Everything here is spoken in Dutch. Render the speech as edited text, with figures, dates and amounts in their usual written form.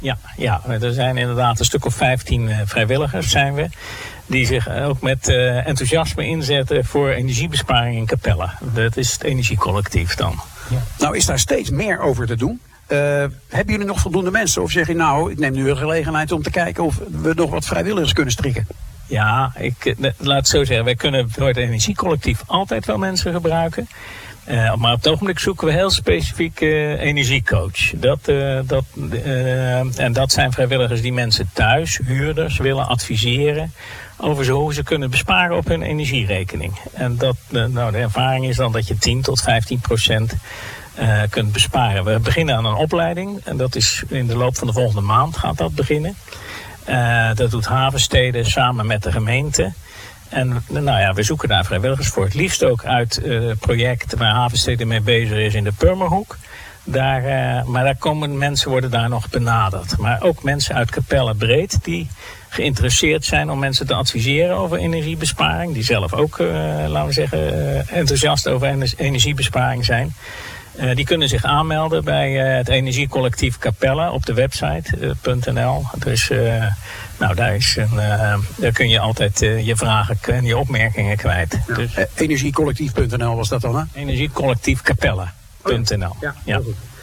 Ja, er zijn inderdaad een stuk of 15 vrijwilligers zijn we. Die zich ook met enthousiasme inzetten voor energiebesparing in Capelle. Dat is het Energiecollectief dan. Ja. Nou is daar steeds meer over te doen. Hebben jullie nog voldoende mensen? Of zeg je nou, ik neem nu een gelegenheid om te kijken of we nog wat vrijwilligers kunnen strikken? Ja, laat het zo zeggen. Wij kunnen voor het Energiecollectief altijd wel mensen gebruiken. Maar op het ogenblik zoeken we heel specifiek energiecoach. En dat zijn vrijwilligers die mensen thuis, huurders, willen adviseren over hoe ze kunnen besparen op hun energierekening. En de ervaring is dan dat je 10 tot 15% kunt besparen. We beginnen aan een opleiding en dat is in de loop van de volgende maand gaat dat beginnen. Dat doet Havensteden samen met de gemeente. En we zoeken daar vrijwilligers voor. Het liefst ook uit projecten waar Havensteden mee bezig is in de Purmerhoek. Maar daar worden daar nog benaderd. Maar ook mensen uit Capelle breed die geïnteresseerd zijn om mensen te adviseren over energiebesparing. Die zelf ook, enthousiast over energiebesparing zijn. Die kunnen zich aanmelden bij het Energiecollectief Capelle op de website .nl. Dus daar kun je altijd je vragen en je opmerkingen kwijt. Ja. Dus, Energiecollectief.nl was dat dan, hè? Energiecollectief Capelle.nl. Ja.